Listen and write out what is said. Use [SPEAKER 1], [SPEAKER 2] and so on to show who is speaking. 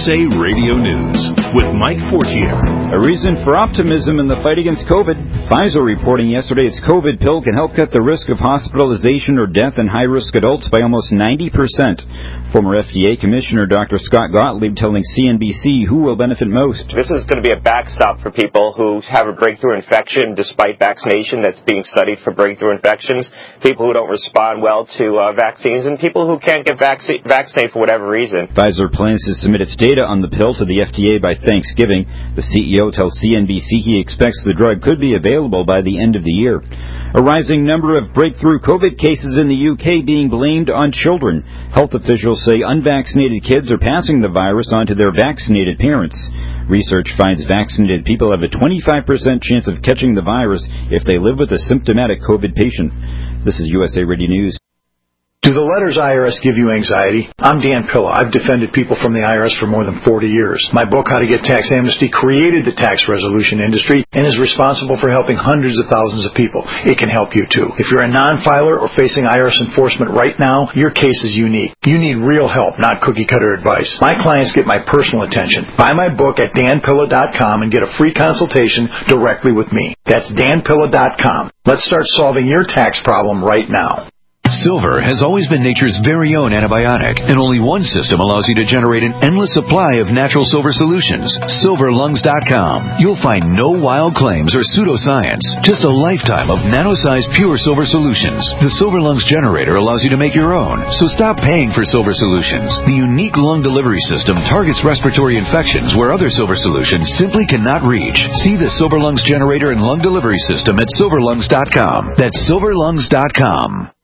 [SPEAKER 1] USA Radio News with Mike Fortier.
[SPEAKER 2] A reason for optimism in the fight against COVID. Pfizer reporting yesterday its COVID pill can help cut the risk of hospitalization or death in high-risk adults by almost 90%. Former FDA Commissioner Dr. Scott Gottlieb telling CNBC who will benefit most.
[SPEAKER 3] This is going to be a backstop for people who have a breakthrough infection despite vaccination that's being studied for breakthrough infections, people who don't respond well to vaccines, and people who can't get vaccinated for whatever reason.
[SPEAKER 2] Pfizer plans to submit its data on the pill to the FDA by Thanksgiving. The CEO tells CNBC he expects the drug could be available by the end of the year. A rising number of breakthrough COVID cases in the UK being blamed on children. Health officials say unvaccinated kids are passing the virus on to their vaccinated parents. Research finds vaccinated people have a 25% chance of catching the virus if they live with a symptomatic COVID patient. This is USA Radio News.
[SPEAKER 4] Do the letters IRS give you anxiety? I'm Dan Pilla. I've defended people from the IRS for more than 40 years. My book, How to Get Tax Amnesty, created the tax resolution industry and is responsible for helping hundreds of thousands of people. It can help you, too. If you're a non-filer or facing IRS enforcement right now, your case is unique. You need real help, not cookie-cutter advice. My clients get my personal attention. Buy my book at danpilla.com and get a free consultation directly with me. That's danpilla.com. Let's start solving your tax problem right now.
[SPEAKER 5] Silver has always been nature's very own antibiotic, and only one system allows you to generate an endless supply of natural silver solutions. SilverLungs.com. You'll find no wild claims or pseudoscience, just a lifetime of nano-sized pure silver solutions. The Silver Lungs generator allows you to make your own, so stop paying for silver solutions. The unique lung delivery system targets respiratory infections where other silver solutions simply cannot reach. See the Silver Lungs generator and lung delivery system at SilverLungs.com. That's SilverLungs.com.